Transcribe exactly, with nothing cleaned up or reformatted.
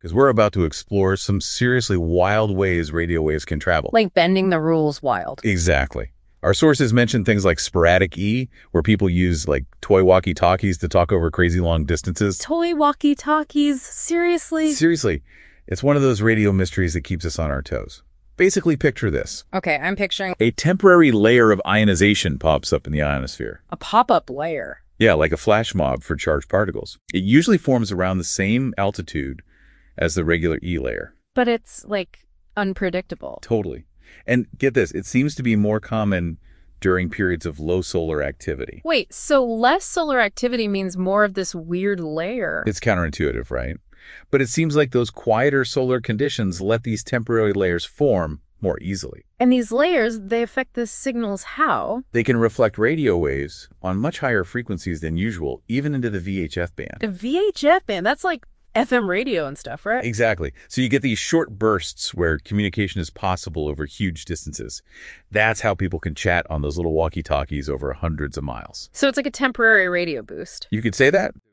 because we're about to explore some seriously wild ways radio waves can travel. Like bending the rules wild. Exactly. Our sources mention things like sporadic E, where people use like toy walkie-talkies to talk over crazy long distances. Toy walkie-talkies? Seriously? Seriously, it's one of those radio mysteries that keeps us on our toes. Basically, picture this. Okay, I'm picturing A temporary layer of ionization pops up in the ionosphere. a pop-up layer. Yeah, like a flash mob for charged particles. It usually forms around the same altitude as the regular E layer. But it's, like, unpredictable. Totally. And get this, it seems to be more common during periods of low solar activity. Wait, so less solar activity means more of this weird layer. It's counterintuitive, right? But it seems like those quieter solar conditions let these temporary layers form more easily. And these layers, they affect the signals how? They can reflect radio waves on much higher frequencies than usual, even into the V H F band. The V H F band, that's like F M radio and stuff, right? Exactly. So you get these short bursts where communication is possible over huge distances. That's how people can chat on those little walkie-talkies over hundreds of miles. So it's like a temporary radio boost. You could say that.